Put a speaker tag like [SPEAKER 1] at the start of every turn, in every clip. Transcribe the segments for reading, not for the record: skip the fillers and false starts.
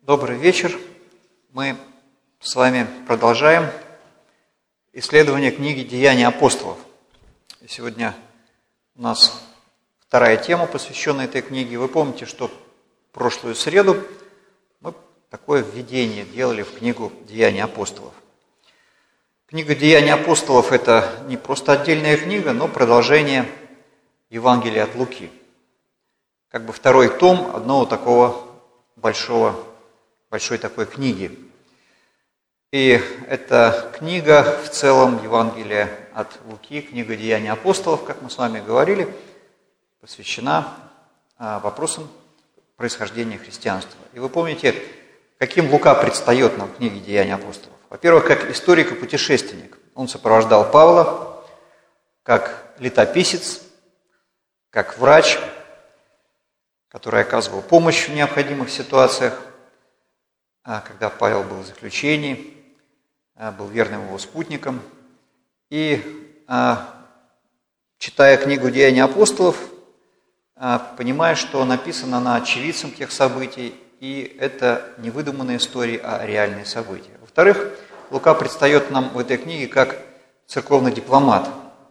[SPEAKER 1] Добрый вечер. Мы с вами продолжаем исследование книги «Деяния апостолов». И сегодня у нас вторая тема, посвященная этой книге. Вы помните, что в прошлую среду мы такое введение делали в книгу «Деяния апостолов». Книга «Деяния апостолов» – это не просто отдельная книга, но продолжение Евангелия от Луки. Как бы второй том одного такого большой такой книги. И эта книга в целом, Евангелие от Луки, книга «Деяния апостолов», как мы с вами говорили, посвящена вопросам происхождения христианства. И вы помните, каким Лука предстает нам в книге «Деяния апостолов». Во-первых, как историк и путешественник. Он сопровождал Павла, как летописец, как врач, который оказывал помощь в необходимых ситуациях, когда Павел был в заключении, был верным его спутником. И, читая книгу «Деяния апостолов», понимая, что написана она очевидцем тех событий, и это не выдуманные истории, а реальные события. Во-вторых, Лука предстает нам в этой книге как церковный дипломат.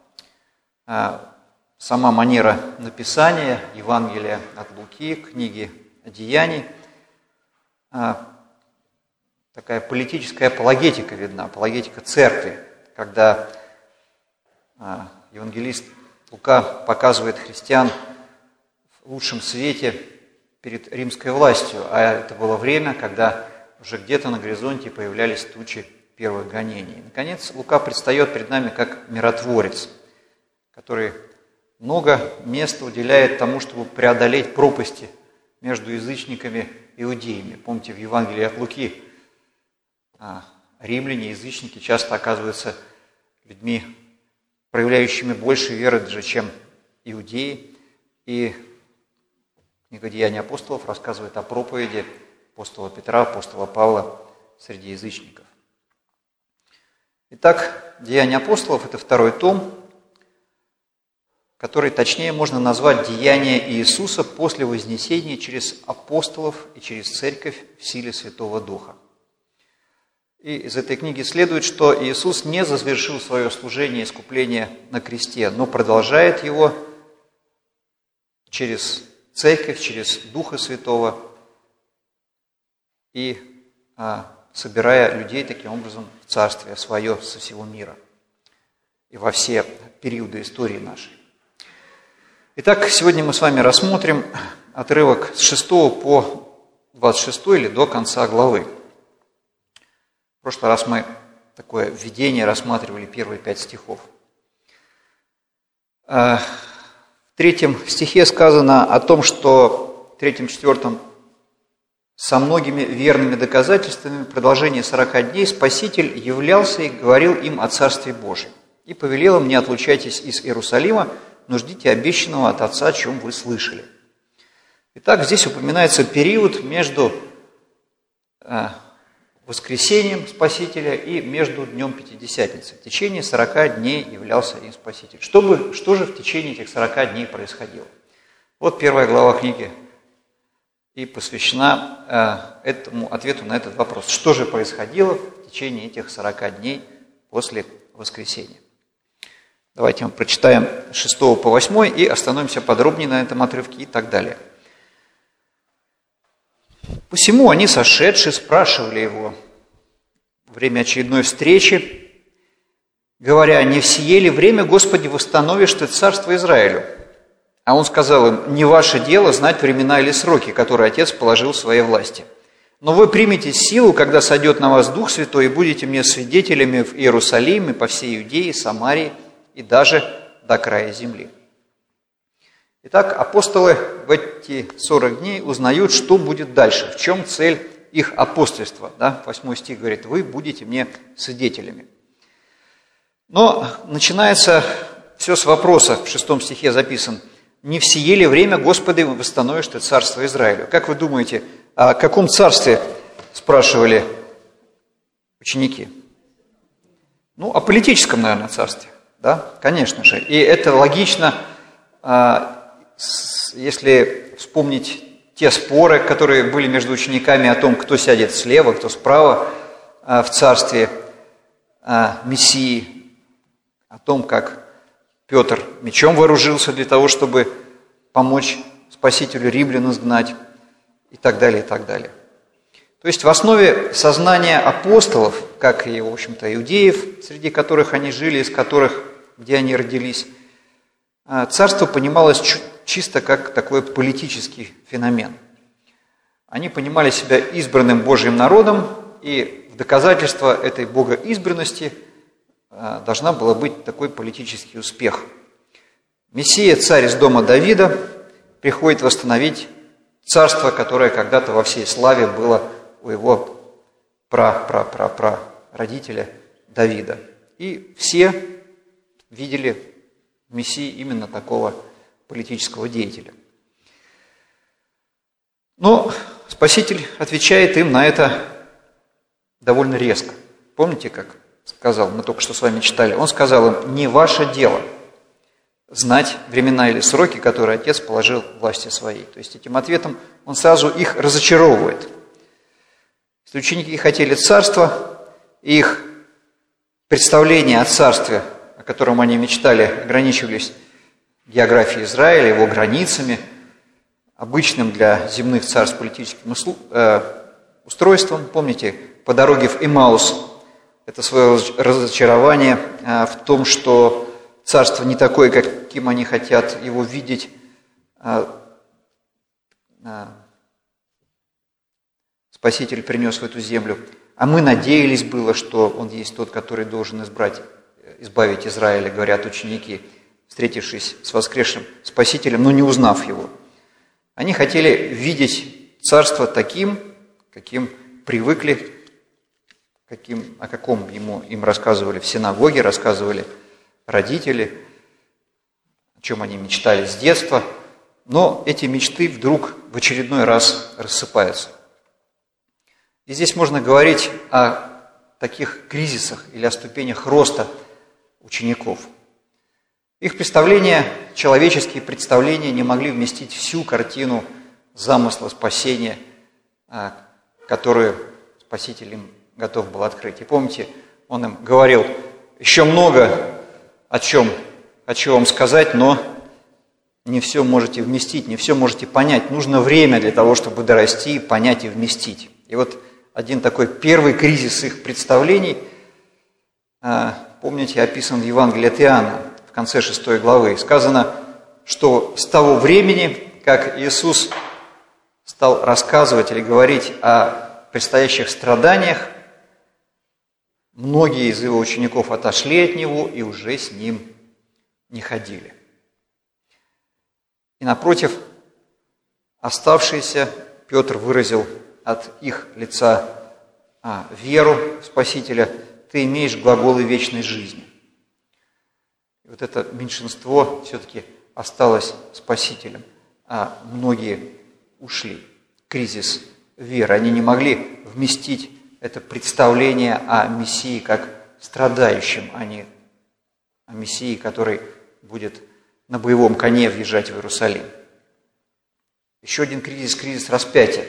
[SPEAKER 1] Сама манера написания Евангелия от Луки, книги «Деяний», такая политическая апологетика видна, апологетика церкви, когда евангелист Лука показывает христиан в лучшем свете перед римской властью, а это было время, когда уже где-то на горизонте появлялись тучи первых гонений. Наконец, Лука предстает перед нами как миротворец, который много места уделяет тому, чтобы преодолеть пропасти между язычниками и иудеями. Помните, в Евангелии от Луки римляне, язычники часто оказываются людьми, проявляющими больше веры даже, чем иудеи. И книга «Деяния апостолов» рассказывает о проповеди апостола Петра, апостола Павла среди язычников. Итак, «Деяния апостолов» – это второй том, который точнее можно назвать «Деяния Иисуса после вознесения через апостолов и через церковь в силе Святого Духа». И из этой книги следует, что Иисус не завершил свое служение искупления на кресте, но продолжает его через церковь, через Духа Святого и собирая людей таким образом в Царствие Свое со всего мира и во все периоды истории нашей. Итак, сегодня мы с вами рассмотрим отрывок с 6 по 26 или до конца главы. В прошлый раз мы такое введение рассматривали, первые 5 стихов. В 3 стихе сказано о том, что в 3-4 со многими верными доказательствами в продолжении 40 дней Спаситель являлся и говорил им о Царстве Божьем. И повелел им: не отлучайтесь из Иерусалима, но ждите обещанного от Отца, о чем вы слышали. Итак, здесь упоминается период между воскресением Спасителя и между Днем Пятидесятницы. В течение 40 дней являлся им Спаситель. Что же в течение этих 40 дней происходило? Вот первая глава книги и посвящена этому ответу на этот вопрос. Что же происходило в течение этих 40 дней после воскресения? Давайте мы прочитаем с 6 по 8 и остановимся подробнее на этом отрывке и так далее. «Посему они, сошедшие, спрашивали его во время очередной встречи, говоря: не в сие ли время, Господи, восстановишь Ты царство Израилю? А он сказал им: не ваше дело знать времена или сроки, которые Отец положил в своей власти. Но вы примете силу, когда сойдет на вас Дух Святой, и будете мне свидетелями в Иерусалиме, по всей Иудее, Самарии и даже до края земли». Итак, апостолы в эти 40 дней узнают, что будет дальше, в чем цель их апостольства. 8 стих говорит: вы будете мне свидетелями. Но начинается все с вопроса, в 6 стихе записан: не в сие ли время, Господи, восстановишь Ты царство Израилю? Как вы думаете, о каком царстве спрашивали ученики? О политическом, наверное, царстве. Да, конечно же. И это логично, если вспомнить те споры, которые были между учениками о том, кто сядет слева, кто справа в царстве Мессии, о том, как Петр мечом вооружился для того, чтобы помочь Спасителю римлян изгнать, и так далее, и так далее. То есть в основе сознания апостолов, как и, в общем-то, иудеев, среди которых они жили, из которых, где они родились, царство понималось чисто как такой политический феномен. Они понимали себя избранным Божьим народом, и в доказательство этой богоизбранности должна была быть такой политический успех. Мессия, царь из дома Давида, приходит восстановить царство, которое когда-то во всей славе было у его родителя Давида. И все видели в Мессии именно такого политического деятеля. Но Спаситель отвечает им на это довольно резко. Помните, как сказал, мы только что с вами читали, он сказал им: «Не ваше дело знать времена или сроки, которые Отец положил в власти своей». То есть этим ответом он сразу их разочаровывает. Если ученики хотели царства, их представления о царстве, о котором они мечтали, ограничивались географией Израиля, его границами, обычным для земных царств политическим устройством. Помните, по дороге в Эмаус это свое разочарование в том, что царство не такое, каким они хотят его видеть. Спаситель принес в эту землю. А мы надеялись было, что Он есть тот, который должен избавить Израиля, говорят ученики, встретившись с воскресшим Спасителем, но не узнав Его. Они хотели видеть царство таким, каким привыкли, о каком им рассказывали в синагоге, рассказывали родители, о чем они мечтали с детства. Но эти мечты вдруг в очередной раз рассыпаются. И здесь можно говорить о таких кризисах или о ступенях роста учеников. Их представления, человеческие представления, не могли вместить всю картину замысла спасения, которую Спаситель им готов был открыть. И помните, он им говорил: еще много о чем хочу вам сказать, но не все можете вместить, не все можете понять. Нужно время для того, чтобы дорасти, понять и вместить. И вот один такой первый кризис их представлений, помните, описан в Евангелии от Иоанна, в конце 6 главы. Сказано, что с того времени, как Иисус стал рассказывать или говорить о предстоящих страданиях, многие из его учеников отошли от него и уже с ним не ходили. И напротив, оставшиеся Петр выразил от их лица веру в Спасителя: «Ты имеешь глаголы вечной жизни». И вот это меньшинство все-таки осталось Спасителем, а многие ушли. Кризис веры. Они не могли вместить это представление о Мессии как страдающем, а не о Мессии, который будет на боевом коне въезжать в Иерусалим. Еще один кризис – кризис распятия.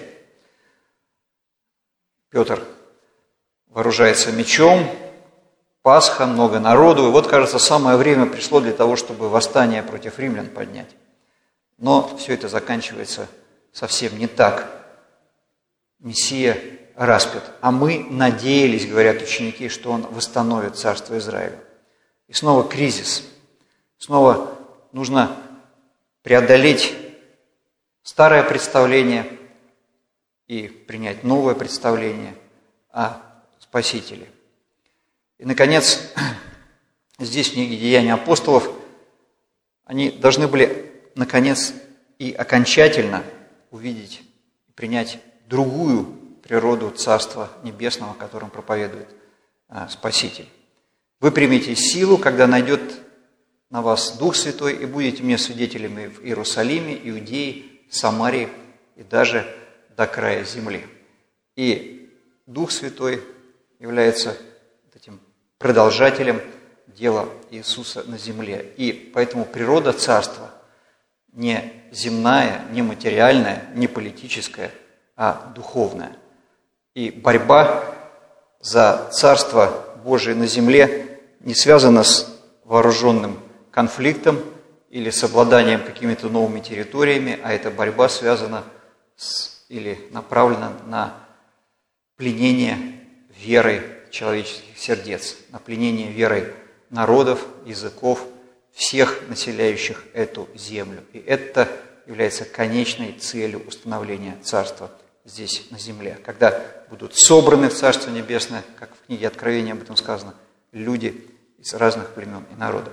[SPEAKER 1] Петр вооружается мечом, Пасха, много народу, и вот, кажется, самое время пришло для того, чтобы восстание против римлян поднять. Но все это заканчивается совсем не так. Мессия распят, а мы надеялись, говорят ученики, что он восстановит царство Израиля. И снова кризис. Снова нужно преодолеть старое представление и принять новое представление о Спасителе. И, наконец, здесь в книге «Деяния апостолов» они должны были, наконец, и окончательно увидеть и принять другую природу Царства Небесного, которым проповедует Спаситель. Вы примете силу, когда найдет на вас Дух Святой, и будете мне свидетелями в Иерусалиме, Иудее, Самарии и даже до края земли. И Дух Святой является этим продолжателем дела Иисуса на земле. И поэтому природа Царства не земная, не материальная, не политическая, а духовная. И борьба за Царство Божие на земле не связана с вооруженным конфликтом или с обладанием какими-то новыми территориями, а эта борьба связана или направлена на пленение верой человеческих сердец, на пленение верой народов, языков, всех населяющих эту землю. И это является конечной целью установления Царства здесь, на земле. Когда будут собраны в Царство Небесное, как в книге Откровения об этом сказано, люди из разных племен и народов.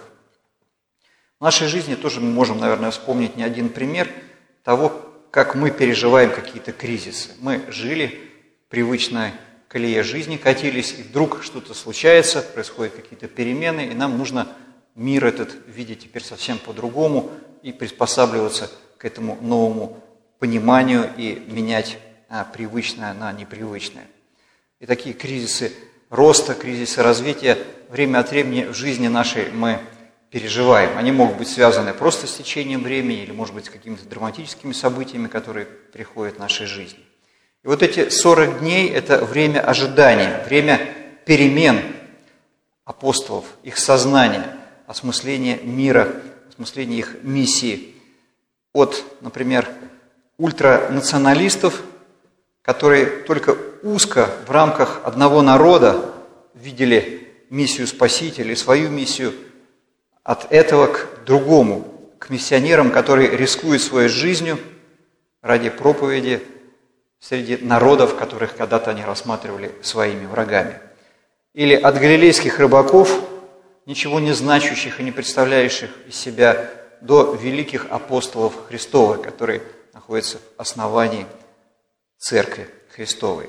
[SPEAKER 1] В нашей жизни тоже мы можем, наверное, вспомнить не один пример того, как мы переживаем какие-то кризисы. Мы жили в привычной колее жизни, катились, и вдруг что-то случается, происходят какие-то перемены, и нам нужно мир этот видеть теперь совсем по-другому и приспосабливаться к этому новому пониманию и менять привычное на непривычное. И такие кризисы роста, кризисы развития время от времени в жизни нашей мы переживаем. Они могут быть связаны просто с течением времени или, может быть, с какими-то драматическими событиями, которые приходят в нашей жизни. И вот эти 40 дней – это время ожидания, время перемен апостолов, их сознания, осмысления мира, осмысления их миссии. От, например, ультранационалистов, которые только узко в рамках одного народа видели миссию Спасителя и свою миссию, от этого к другому, к миссионерам, которые рискуют своей жизнью ради проповеди среди народов, которых когда-то они рассматривали своими врагами. Или от галилейских рыбаков, ничего не значащих и не представляющих из себя, до великих апостолов Христовых, которые находятся в основании Церкви Христовой.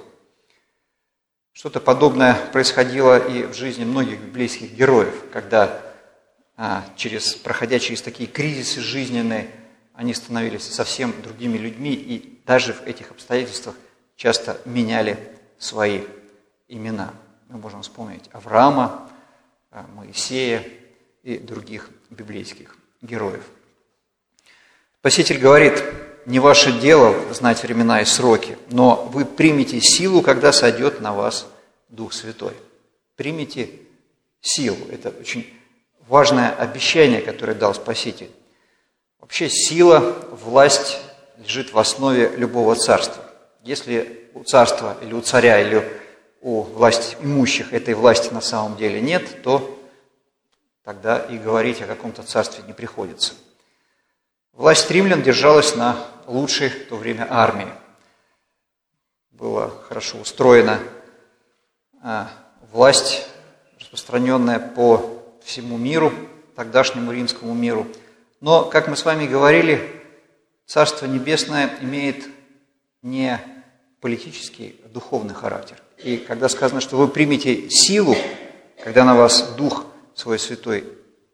[SPEAKER 1] Что-то подобное происходило и в жизни многих библейских героев, когда, проходя через такие кризисы жизненные, они становились совсем другими людьми и даже в этих обстоятельствах часто меняли свои имена. Мы можем вспомнить Авраама, Моисея и других библейских героев. Спаситель говорит: «Не ваше дело знать времена и сроки, но вы примете силу, когда сойдет на вас Дух Святой». Примите силу. Это очень важное обещание, которое дал Спаситель. Вообще сила, власть лежит в основе любого царства. Если у царства или у царя, или у власть имущих этой власти на самом деле нет, то тогда и говорить о каком-то царстве не приходится. Власть римлян держалась на лучшей в то время армии. Была хорошо устроена власть, распространенная по всему миру, тогдашнему римскому миру. Но, как мы с вами говорили, Царство Небесное имеет не политический, а духовный характер. И когда сказано, что вы примете силу, когда на вас Дух свой Святой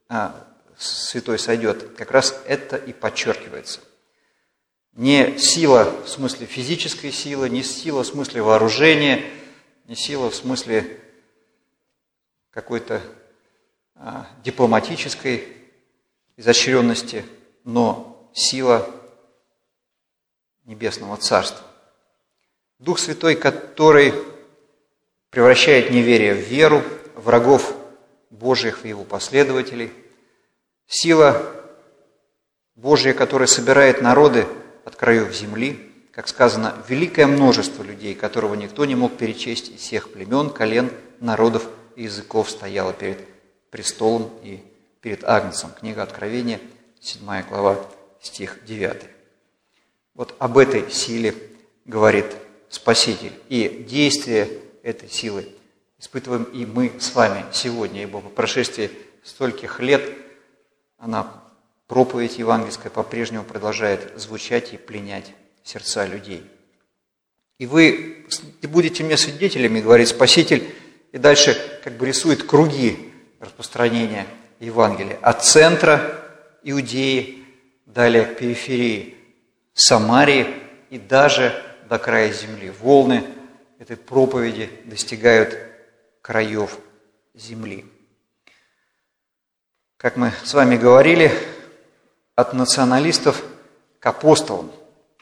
[SPEAKER 1] сойдет, как раз это и подчеркивается. Не сила в смысле физической силы, не сила в смысле вооружения, не сила в смысле какой-то дипломатической изощренности, но сила Небесного Царства. Дух Святой, который превращает неверие в веру, врагов Божьих в его последователей, сила Божья, которая собирает народы от краев земли, как сказано, великое множество людей, которого никто не мог перечесть, из всех племен, колен, народов и языков стояло перед престолом и перед Агнцем. Книга Откровения, 7 глава, стих 9. Вот об этой силе говорит Спаситель. И действие этой силы испытываем и мы с вами сегодня, ибо по прошествии стольких лет проповедь евангельская по-прежнему продолжает звучать и пленять сердца людей. И вы будете мне свидетелями, говорит Спаситель, и дальше как бы рисует круги распространения Евангелия от центра Иудеи, далее к периферии Самарии и даже до края земли. Волны этой проповеди достигают краев земли. Как мы с вами говорили, от националистов к апостолам.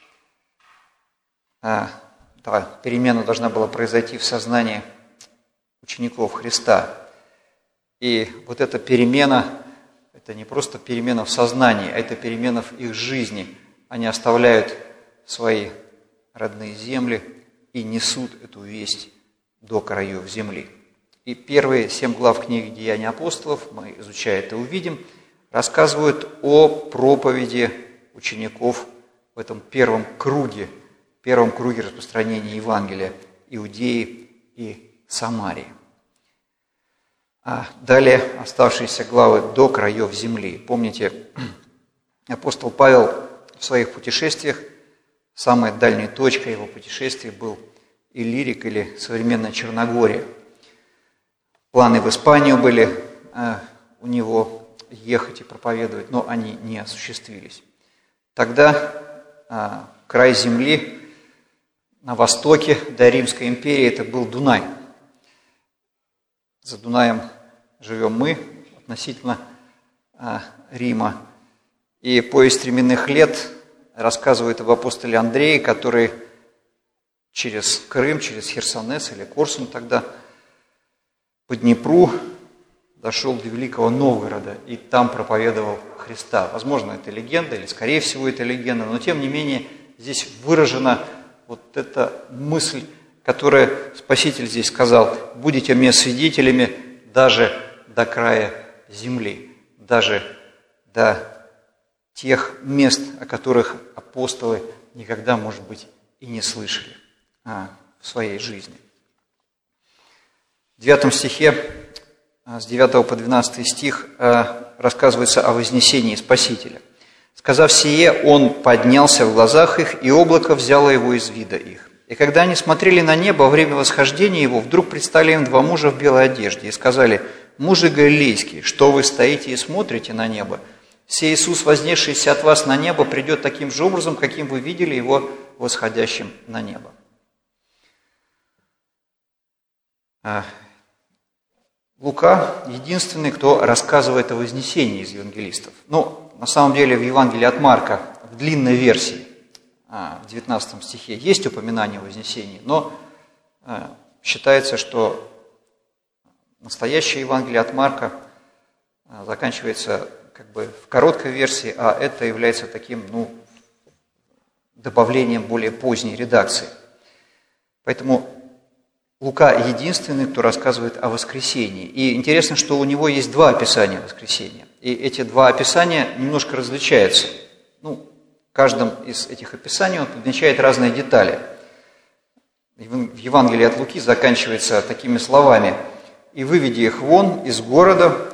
[SPEAKER 1] Перемена должна была произойти в сознании учеников Христа. И вот эта перемена, это не просто перемена в сознании, а это перемена в их жизни. Они оставляют свои родные земли и несут эту весть до краев земли. И первые 7 глав книги «Деяния апостолов», мы, изучая это, увидим, рассказывают о проповеди учеников в этом первом круге распространения Евангелия Иудеи и Самарии. А далее оставшиеся главы до краев земли. Помните, апостол Павел в своих путешествиях, самой дальней точкой его путешествий был Иллирик или современная Черногория. Планы в Испанию были у него ехать и проповедовать, но они не осуществились. Тогда край земли на востоке до Римской империи это был Дунай. За Дунаем живем мы относительно Рима. И повесть временных лет рассказывает об апостоле Андрее, который через Крым, через Херсонес или Корсунь тогда по Днепру дошел до Великого Новгорода и там проповедовал Христа. Возможно, это легенда, или скорее всего это легенда, но тем не менее здесь выражена вот эта мысль, которую Спаситель здесь сказал: «Будете мне свидетелями даже до края земли», даже до тех мест, о которых апостолы никогда, может быть, и не слышали в своей жизни. В 9 стихе, с 9 по 12 стих, рассказывается о вознесении Спасителя. «Сказав сие, он поднялся в глазах их, и облако взяло его из вида их. И когда они смотрели на небо во время восхождения его, вдруг предстали им 2 мужа в белой одежде и сказали: мужи галилейские, что вы стоите и смотрите на небо? Сей Иисус, вознесшийся от вас на небо, придет таким же образом, каким вы видели его восходящим на небо». Лука единственный, кто рассказывает о вознесении из евангелистов. Но на самом деле в Евангелии от Марка, в длинной версии, в 19 стихе, есть упоминание о вознесении, но считается, что настоящее Евангелие от Марка заканчивается как бы в короткой версии, а это является таким, добавлением более поздней редакции. Поэтому Лука единственный, кто рассказывает о воскресении. И интересно, что у него есть 2 описания воскресения. И эти 2 описания немножко различаются. В каждом из этих описаний он подмечает разные детали. В Евангелии от Луки заканчивается такими словами: «И выведи их вон из города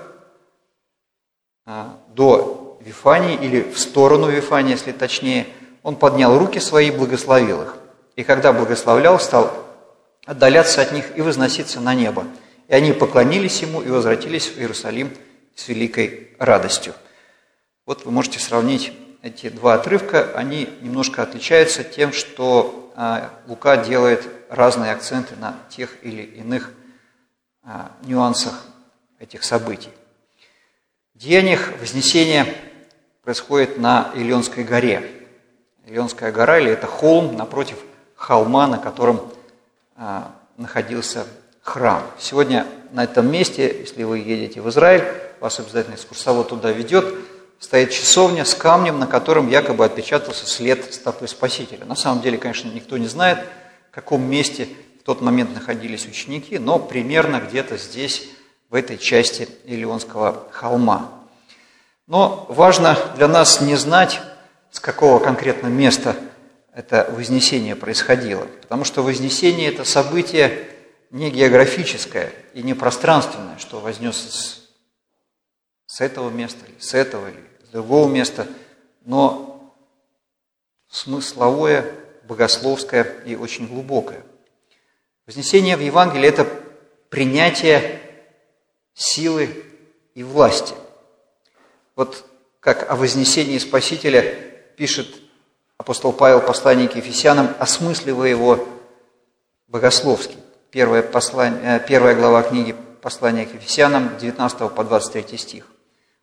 [SPEAKER 1] до Вифании», или в сторону Вифании, если точнее, он поднял руки свои и благословил их. И когда благословлял, стал отдаляться от них и возноситься на небо. И они поклонились ему и возвратились в Иерусалим с великой радостью. Вот вы можете сравнить эти 2 отрывка. Они немножко отличаются тем, что Лука делает разные акценты на тех или иных нюансах этих событий. В Деяниях вознесение происходит на Илионской горе. Илионская гора, или это холм напротив холма, на котором находился храм. Сегодня на этом месте, если вы едете в Израиль, вас обязательно экскурсовод туда ведет, стоит часовня с камнем, на котором якобы отпечатался след стопы Спасителя. На самом деле, конечно, никто не знает, в каком месте в тот момент находились ученики, но примерно где-то здесь, в этой части Илионского холма. Но важно для нас не знать, с какого конкретно места это вознесение происходило, потому что вознесение – это событие не географическое и не пространственное, что вознес с этого места, или с этого, или с другого места, но смысловое, богословское и очень глубокое. Вознесение в Евангелии – это принятие силы и власти. Вот как о вознесении Спасителя пишет апостол Павел в послании к Ефесянам, осмысливая его богословски. Первая глава книги послания к Ефесянам, 19 по 23 стих.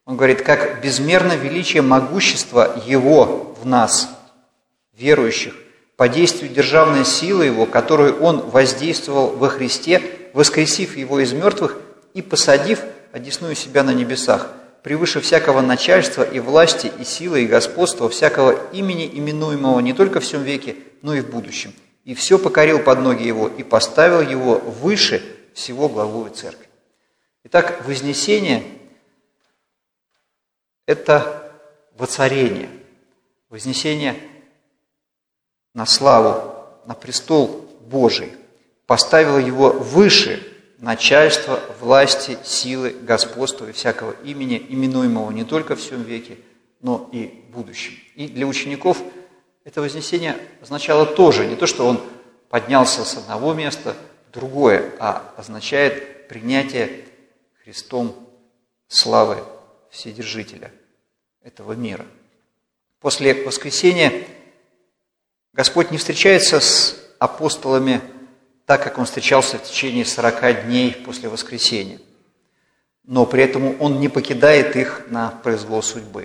[SPEAKER 1] Он говорит, как безмерно величие могущества Его в нас, верующих, по действию державной силы Его, которую Он воздействовал во Христе, воскресив Его из мертвых и посадив одесную себя на небесах, превыше всякого начальства и власти, и силы, и господства, всякого имени, именуемого не только в всем веке, но и в будущем. И все покорил под ноги Его, и поставил Его выше всего главою церкви. Итак, вознесение – это воцарение, вознесение на славу, на престол Божий, поставило Его выше начальства, власти, силы, господства и всякого имени, именуемого не только в всем веке, но и в будущем. И для учеников это вознесение означало тоже не то, что Он поднялся с одного места в другое, а означает принятие Христом славы Вседержителя этого мира. После воскресения Господь не встречается с апостолами так, как Он встречался в течение 40 дней после воскресения. Но при этом Он не покидает их на произвол судьбы.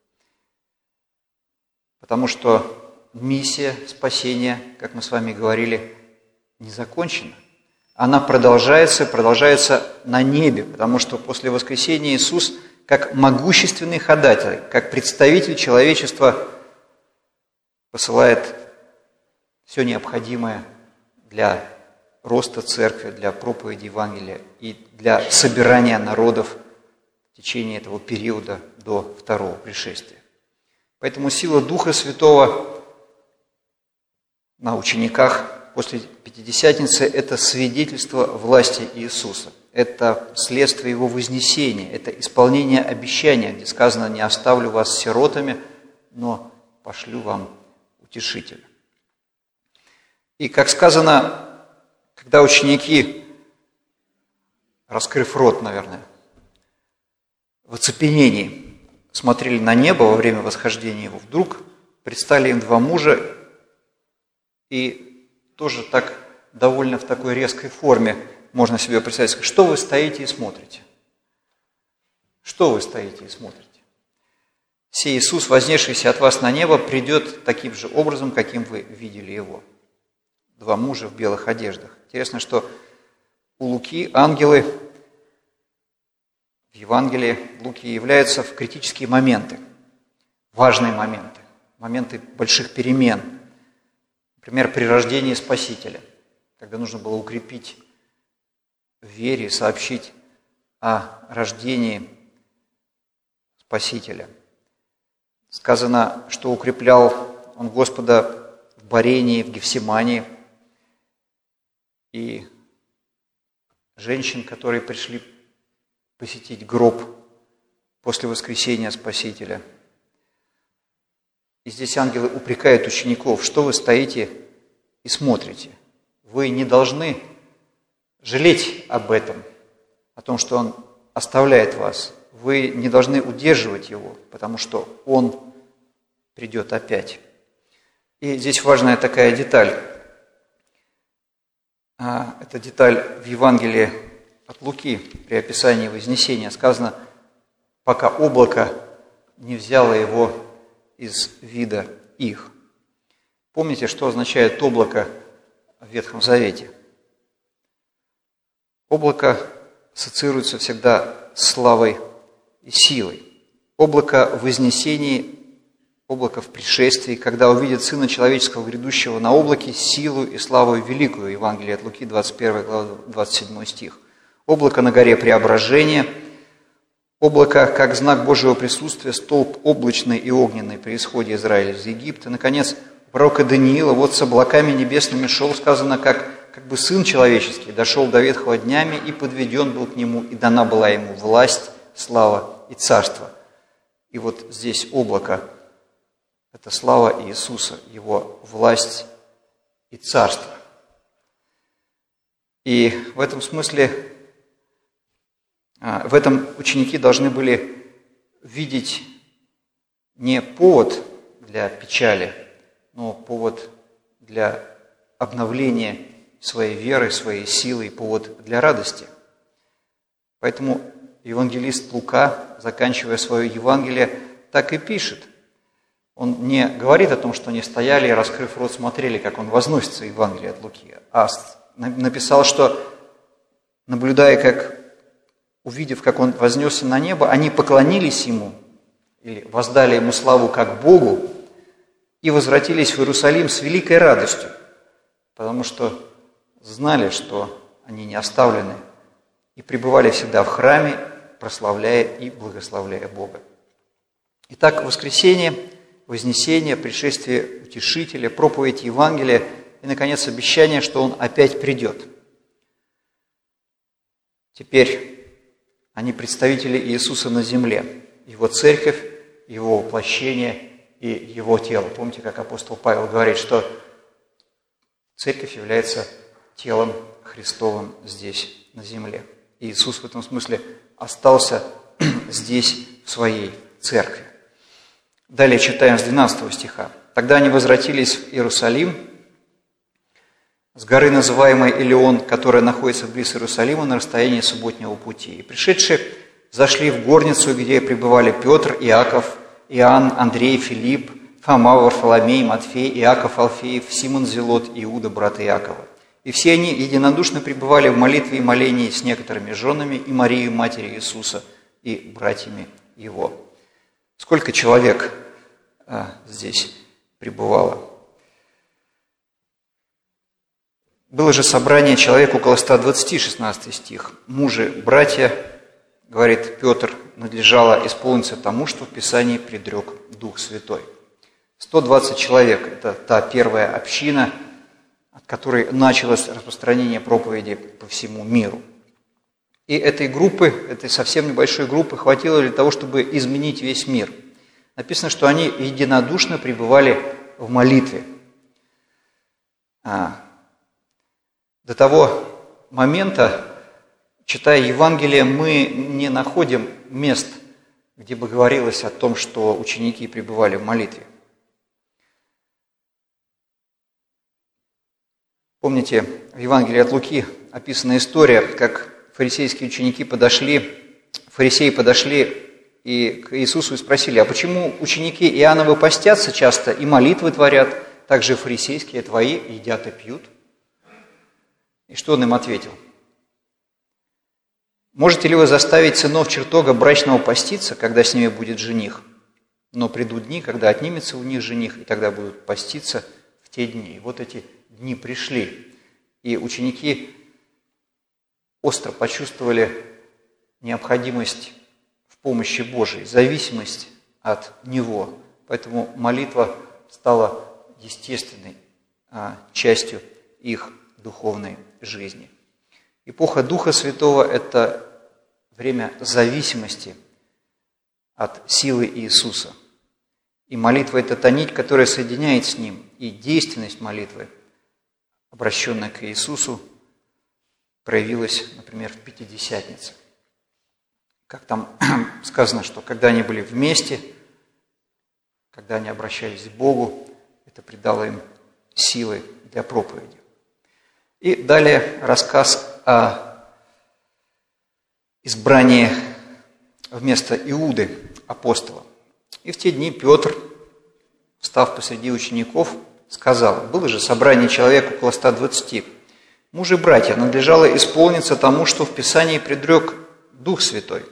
[SPEAKER 1] Потому что миссия спасения, как мы с вами говорили, не закончена. Она продолжается на небе, потому что после воскресения Иисус, как могущественный ходатель, как представитель человечества, посылает все необходимое для роста церкви, для проповеди Евангелия и для собирания народов в течение этого периода до второго пришествия. Поэтому сила Духа Святого на учениках после Пятидесятницы – это свидетельство власти Иисуса, это следствие Его вознесения, это исполнение обещания, где сказано: «Не оставлю вас сиротами, но пошлю вам утешителя». И, как сказано, когда ученики, раскрыв рот, наверное, в оцепенении смотрели на небо во время восхождения Его, вдруг предстали им два мужа, и тоже так довольно в такой резкой форме можно себе представить: что вы стоите и смотрите? Что вы стоите и смотрите? Сей Иисус, вознесшийся от вас на небо, придет таким же образом, каким вы видели Его. Два мужа в белых одеждах. Интересно, что у Луки ангелы в Евангелии Луки являются в критические моменты, важные моменты, моменты больших перемен. Например, при рождении Спасителя, когда нужно было укрепить в вере и сообщить о рождении Спасителя. Сказано, что укреплял он Господа в Барении, в Гефсимании, и женщин, которые пришли посетить гроб после воскресения Спасителя. И здесь ангелы упрекают учеников: что вы стоите и смотрите? Вы не должны жалеть об этом, о том, что Он оставляет вас. Вы не должны удерживать Его, потому что Он придет опять. И здесь важная такая деталь. Эта деталь в Евангелии от Луки при описании Вознесения. Сказано: пока облако не взяло Его из вида их. Помните, что означает облако в Ветхом Завете? Облако ассоциируется всегда с славой и силой. Облако в вознесении, облако в пришествии, когда увидит Сына Человеческого, грядущего на облаке, силу и славу великую. Евангелие от Луки, 21 глава, 27 стих. Облако на горе Преображения, облако как знак Божьего присутствия, столб облачный и огненный при исходе Израиля из Египта. Наконец, пророка Даниила: вот с облаками небесными шел, сказано, как бы Сын Человеческий дошел до ветхого днями и подведен был к Нему, и дана была Ему власть, слава и царство. И вот здесь облако – это слава Иисуса, Его власть и царство. И в этом смысле, в этом ученики должны были видеть не повод для печали, но повод для обновления своей веры, своей силы и повод для радости. Поэтому евангелист Лука, заканчивая свое Евангелие, так и пишет. Он не говорит о том, что они стояли и, раскрыв рот, смотрели, как он возносится, Евангелие от Луки, а написал, что, наблюдая, увидев, как он вознесся на небо, они поклонились ему, или воздали ему славу как Богу, и возвратились в Иерусалим с великой радостью, потому что знали, что они не оставлены, и пребывали всегда в храме, прославляя и благословляя Бога. Итак, воскресение, вознесение, пришествие Утешителя, проповедь Евангелия и, наконец, обещание, что Он опять придет. Теперь они представители Иисуса на земле, Его церковь, Его воплощение и Его тело. Помните, как апостол Павел говорит, что церковь является телом Христовым здесь, на земле. И Иисус в этом смысле остался здесь, в своей церкви. Далее читаем с 12 стиха. «Тогда они возвратились в Иерусалим с горы, называемой Илион, которая находится близ Иерусалима на расстоянии субботнего пути. И пришедшие зашли в горницу, где пребывали Петр, Иаков, Иоанн, Андрей, Филипп, Фома, Варфоломей, Матфей, Иаков, Алфеев, Симон Зелот, Иуда, брат Иакова. И все они единодушно пребывали в молитве и молении с некоторыми женами и Марией, матерью Иисуса, и братьями Его». Сколько человек здесь пребывало? Было же собрание человек около 120, 16 стих. «Мужи, братья, — говорит Петр, — надлежало исполниться тому, что в Писании предрек Дух Святой». 120 человек – это та первая община, от которой началось распространение проповеди по всему миру. И этой совсем небольшой группы хватило для того, чтобы изменить весь мир. Написано, что они единодушно пребывали в молитве. До того момента, читая Евангелие, мы не находим мест, где бы говорилось о том, что ученики пребывали в молитве. Помните, в Евангелии от Луки описана история, как фарисеи подошли и к Иисусу и спросили: а почему ученики Иоанновы постятся часто и молитвы творят, так же фарисейские твои едят и пьют? И что он им ответил? Можете ли вы заставить сынов чертога брачного поститься, когда с ними будет жених? Но придут дни, когда отнимется у них жених, и тогда будут поститься в те дни. И вот эти дни пришли, и ученики остро почувствовали необходимость в помощи Божией, зависимость от Него. Поэтому молитва стала естественной частью их духовной жизни. Эпоха Духа Святого – это время зависимости от силы Иисуса. И молитва – это та нить, которая соединяет с Ним. И действенность молитвы, обращенная к Иисусу, проявилась, например, в Пятидесятнице. Как там сказано, что когда они были вместе, когда они обращались к Богу, это придало им силы для проповеди. И далее рассказ о избрании вместо Иуды апостола. И в те дни Петр, встав посреди учеников, сказал: было же собрание человек около 120. Мужи, братья, надлежало исполниться тому, что в Писании предрек Дух Святой.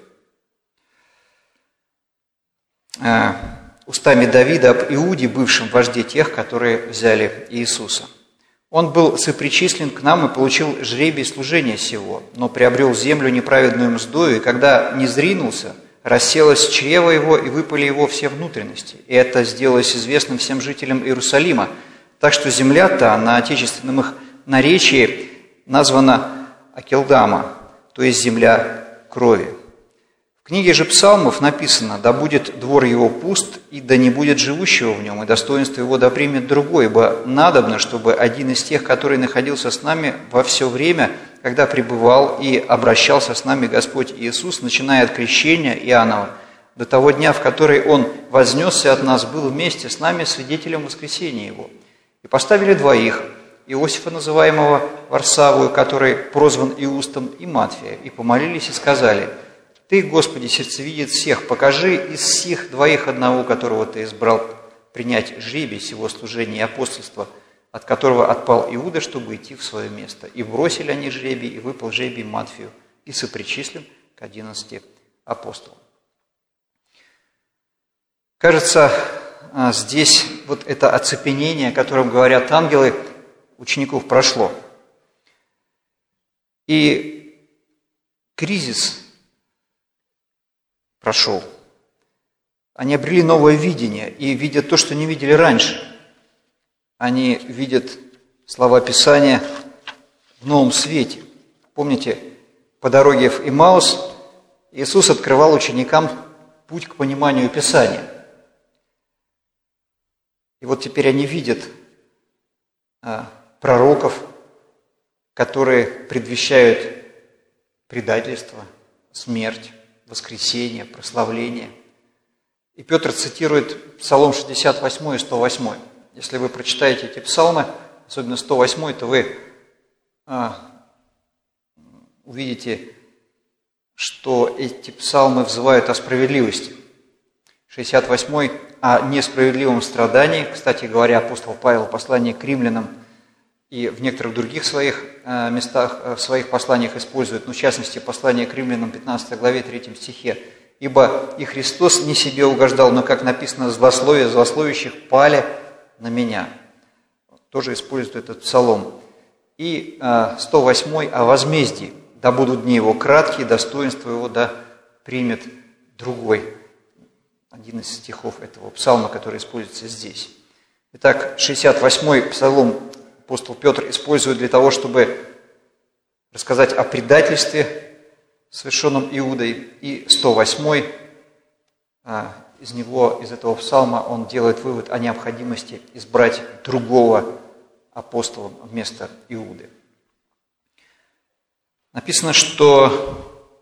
[SPEAKER 1] Устами Давида об Иуде, бывшем вожде тех, которые взяли Иисуса. Он был сопричислен к нам и получил жребий служения сего, но приобрел землю неправедную мздою, и когда не зринулся, расселось чрево его, и выпали его все внутренности. И это сделалось известным всем жителям Иерусалима, так что земля-то на отечественном их наречии названа Акелдама, то есть земля крови. В книге же Псалмов написано: «Да будет двор его пуст, и да не будет живущего в нем, и достоинство его да примет другой, ибо надобно, чтобы один из тех, который находился с нами во все время, когда пребывал и обращался с нами Господь Иисус, начиная от крещения Иоаннова, до того дня, в который Он вознесся от нас, был вместе с нами свидетелем воскресения Его. И поставили двоих, Иосифа, называемого Варсавую, который прозван Иустом, и Матфия, и помолились и сказали: Ты, Господи, сердцевидец всех, покажи из сих двоих одного, которого Ты избрал принять жребий сего служения и апостольства, от которого отпал Иуда, чтобы идти в свое место. И бросили они жребий, и выпал жребий Матфею, и сопричислен к 11 апостолам». Кажется, здесь вот это оцепенение, о котором говорят ангелы, учеников прошло. И кризис прошел. Они обрели новое видение и видят то, что не видели раньше. Они видят слова Писания в новом свете. Помните, по дороге в Имаус Иисус открывал ученикам путь к пониманию Писания. И вот теперь они видят пророков, которые предвещают предательство, смерть, воскресение, прославление. И Петр цитирует Псалом 68 и 108. Если вы прочитаете эти псалмы, особенно 108, то вы увидите, что эти псалмы взывают о справедливости. 68 о несправедливом страдании. Кстати говоря, апостол Павел в послании к римлянам и в некоторых других своих местах, в своих посланиях использует, в частности, послание к римлянам 15 главе 3 стихе. «Ибо и Христос не себе угождал, но, как написано, злословие злословящих пали на меня». Тоже использует этот псалом. И 108 о возмездии. «Да будут дни его краткие, достоинство его да примет другой». Один из стихов этого псалма, который используется здесь. Итак, 68-й псалом апостол Петр использует для того, чтобы рассказать о предательстве, совершенном Иудой. И 108-й, из этого псалма он делает вывод о необходимости избрать другого апостола вместо Иуды. Написано, что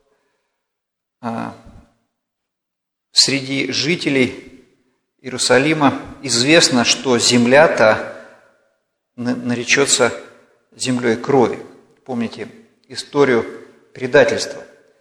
[SPEAKER 1] среди жителей Иерусалима известно, что земля-то наречется землей крови. Помните историю предательства.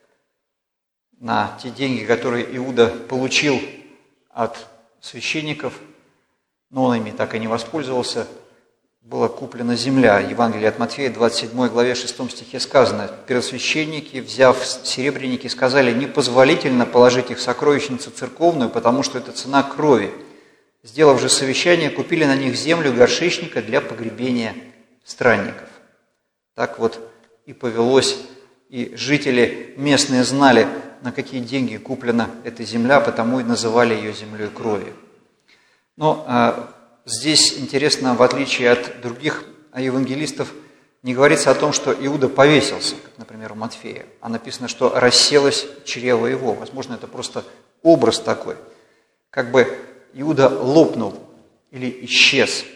[SPEAKER 1] На те деньги, которые Иуда получил от священников, но он ими так и не воспользовался, была куплена земля. Евангелие от Матфея, 27 главе, 6 стихе сказано: «Первосвященники, взяв серебряники, сказали: непозволительно положить их в сокровищницу церковную, потому что это цена крови. Сделав же совещание, купили на них землю горшечника для погребения странников». Так вот и повелось, и жители местные знали, на какие деньги куплена эта земля, потому и называли ее землей крови. Но здесь интересно, в отличие от других евангелистов, не говорится о том, что Иуда повесился, как, например, у Матфея, а написано, что расселось чрево его. Возможно, это просто образ такой, как бы Иуда лопнул или исчез.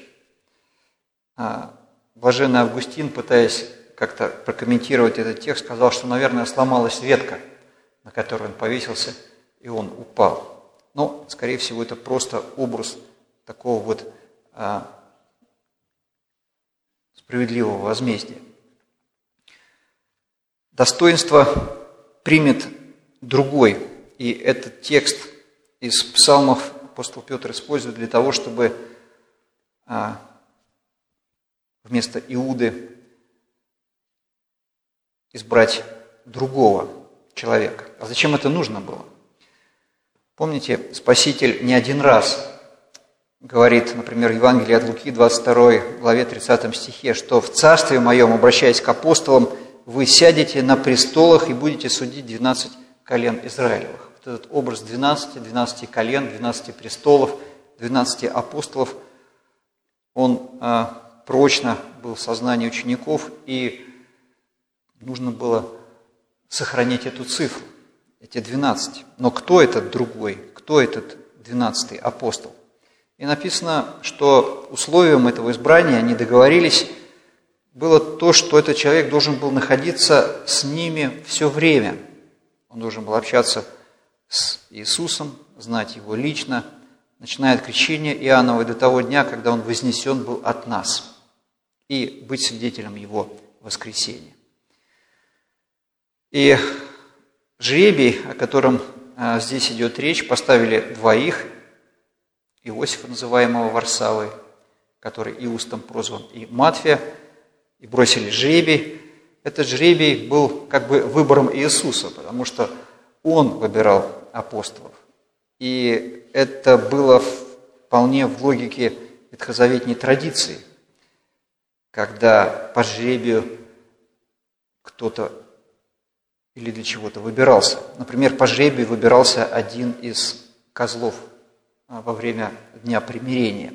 [SPEAKER 1] Блаженный Августин, пытаясь как-то прокомментировать этот текст, сказал, что, наверное, сломалась ветка, на которой он повесился, и он упал. Но, скорее всего, это просто образ такого вот справедливого возмездия. Достоинство примет другой, и этот текст из псалмов апостол Петр использует для того, чтобы вместо Иуды избрать другого человека. А зачем это нужно было? Помните, Спаситель не один раз говорит, например, в Евангелии от Луки, 22 главе 30 стихе, что в Царстве Моем, обращаясь к апостолам, вы сядете на престолах и будете судить 12 колен Израилевых. Вот этот образ 12 колен, 12 престолов, 12 апостолов, он прочно был в сознании учеников, и нужно было сохранить эту цифру, эти 12. Но кто этот другой? Кто этот 12-й апостол? И написано, что условием этого избрания, они договорились, было то, что этот человек должен был находиться с ними все время. Он должен был общаться с Иисусом, знать Его лично, начиная от крещения Иоаннова до того дня, когда Он вознесен был от нас, и быть свидетелем Его воскресения. И Жребий, о котором здесь идет речь, поставили двоих: Иосифа, называемого Варсавой, который Иустом прозван, и Матфия, и бросили жребий. Этот жребий был как бы выбором Иисуса, потому что Он выбирал апостолов. И это было вполне в логике ветхозаветней традиции, когда по жребию кто-то или для чего-то выбирался. Например, по жребию выбирался один из козлов во время Дня Примирения.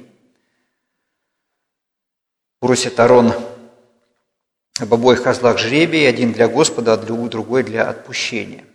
[SPEAKER 1] Бросит Аарон об обоих козлах жребий, один для Господа, а другой для отпущения.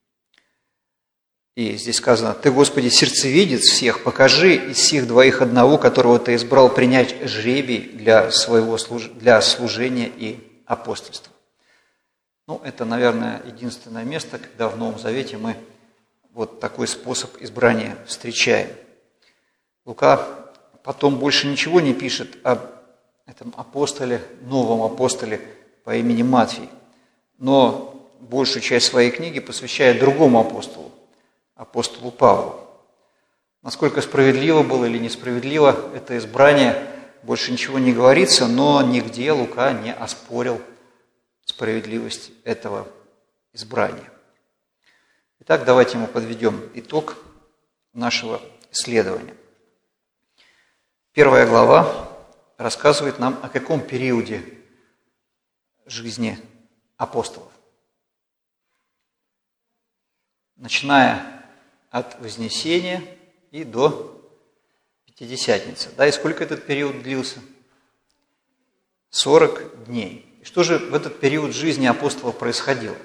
[SPEAKER 1] И здесь сказано: «Ты, Господи, сердцевидец всех, покажи из сих двоих одного, которого Ты избрал принять жребий для служения и апостольства». Это, наверное, единственное место, когда в Новом Завете мы вот такой способ избрания встречаем. Лука потом больше ничего не пишет об этом апостоле, новом апостоле по имени Матфий, но большую часть своей книги посвящает другому апостолу, апостолу Павлу. Насколько справедливо было или несправедливо это избрание, больше ничего не говорится, но нигде Лука не оспорил справедливость этого избрания. Итак, давайте мы подведем итог нашего исследования. Первая глава рассказывает нам о каком периоде жизни апостолов. Начиная от Вознесения и до Пятидесятницы. И сколько этот период длился? 40 дней. И что же в этот период жизни апостолов происходило?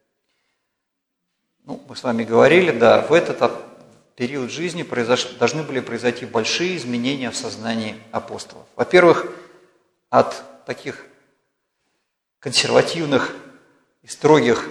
[SPEAKER 1] Мы с вами говорили, в этот период жизни должны были произойти большие изменения в сознании апостолов. Во-первых, от таких консервативных и строгих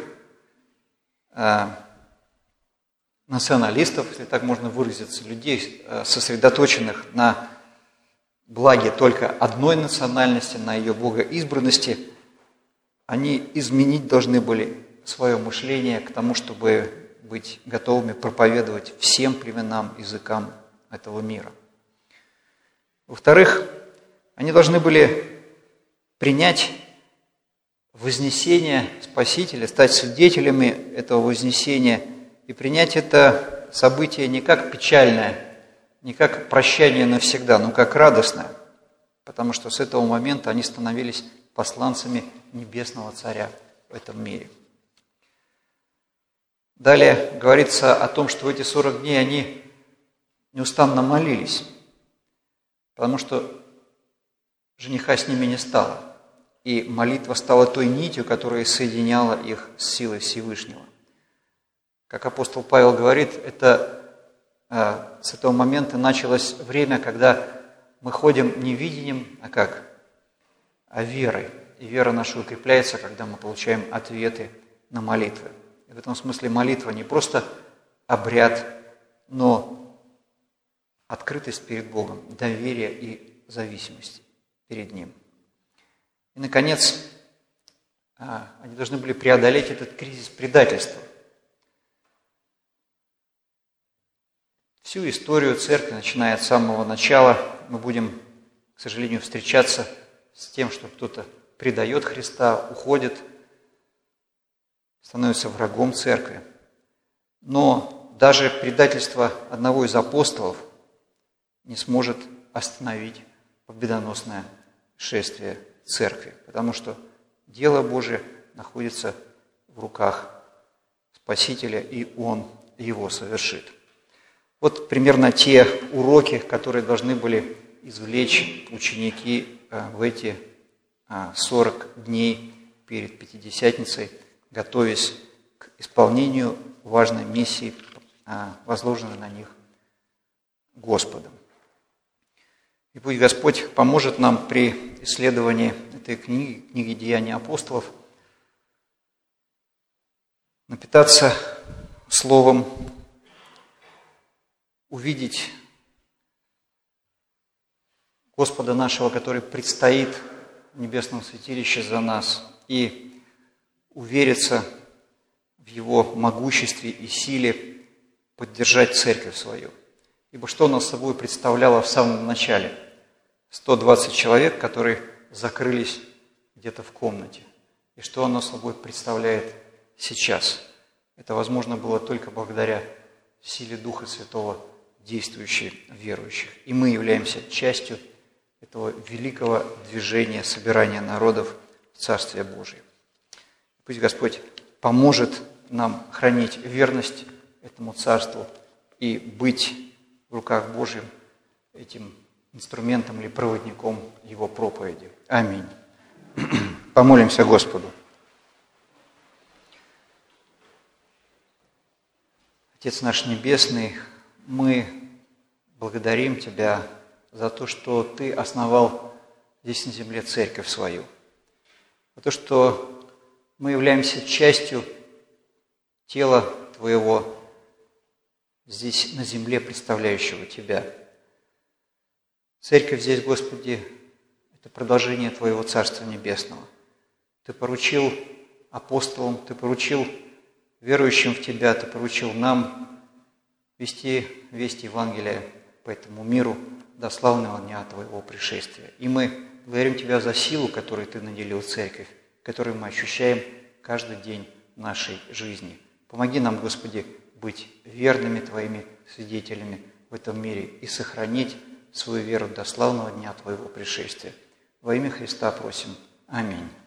[SPEAKER 1] националистов, если так можно выразиться, людей, сосредоточенных на благе только одной национальности, на ее богоизбранности, они изменить должны были свое мышление к тому, чтобы быть готовыми проповедовать всем племенам, языкам этого мира. Во-вторых, они должны были принять вознесение Спасителя, стать свидетелями этого вознесения и принять это событие не как печальное, не как прощание навсегда, но как радостное, потому что с этого момента они становились посланцами Небесного Царя в этом мире. Далее говорится о том, что в эти 40 дней они неустанно молились, потому что жениха с ними не стало, и молитва стала той нитью, которая соединяла их с силой Всевышнего. Как апостол Павел говорит, с этого момента началось время, когда мы ходим не видением, а верой. И вера наша укрепляется, когда мы получаем ответы на молитвы. И в этом смысле молитва не просто обряд, но открытость перед Богом, доверие и зависимость перед Ним. И, наконец, они должны были преодолеть этот кризис предательства. Всю историю церкви, начиная от самого начала, мы будем, к сожалению, встречаться с тем, что кто-то предает Христа, уходит, становится врагом церкви. Но даже предательство одного из апостолов не сможет остановить победоносное шествие церкви, потому что дело Божие находится в руках Спасителя, и Он его совершит. Вот примерно те уроки, которые должны были извлечь ученики в эти 40 дней перед Пятидесятницей, готовясь к исполнению важной миссии, возложенной на них Господом. И пусть Господь поможет нам при исследовании этой книги «Деяния апостолов» напитаться Словом, увидеть Господа нашего, который предстоит в небесном святилище за нас, и увериться в в Его могуществе и силе поддержать церковь свою. Ибо что она собой представляла в самом начале? 120 человек, которые закрылись где-то в комнате. И что оно собой представляет сейчас? Это возможно было только благодаря силе Духа Святого, действующей в верующих. И мы являемся частью этого великого движения, собирания народов в Царствие Божие. Пусть Господь поможет нам хранить верность этому Царству и быть в руках Божьим этим инструментом или проводником Его проповеди. Аминь. Помолимся Господу. Отец наш Небесный, мы благодарим Тебя за то, что Ты основал здесь на земле церковь свою, за то, что мы являемся частью тела Твоего здесь на земле, представляющего Тебя. Церковь здесь, Господи, это продолжение Твоего Царства Небесного. Ты поручил апостолам, Ты поручил верующим в Тебя, Ты поручил нам вести весть Евангелия по этому миру до славного дня Твоего пришествия. И мы благодарим Тебя за силу, которой Ты наделил церковь, которую мы ощущаем каждый день нашей жизни. Помоги нам, Господи, быть верными Твоими свидетелями в этом мире и сохранить свою веру до славного дня Твоего пришествия. Во имя Христа просим. Аминь.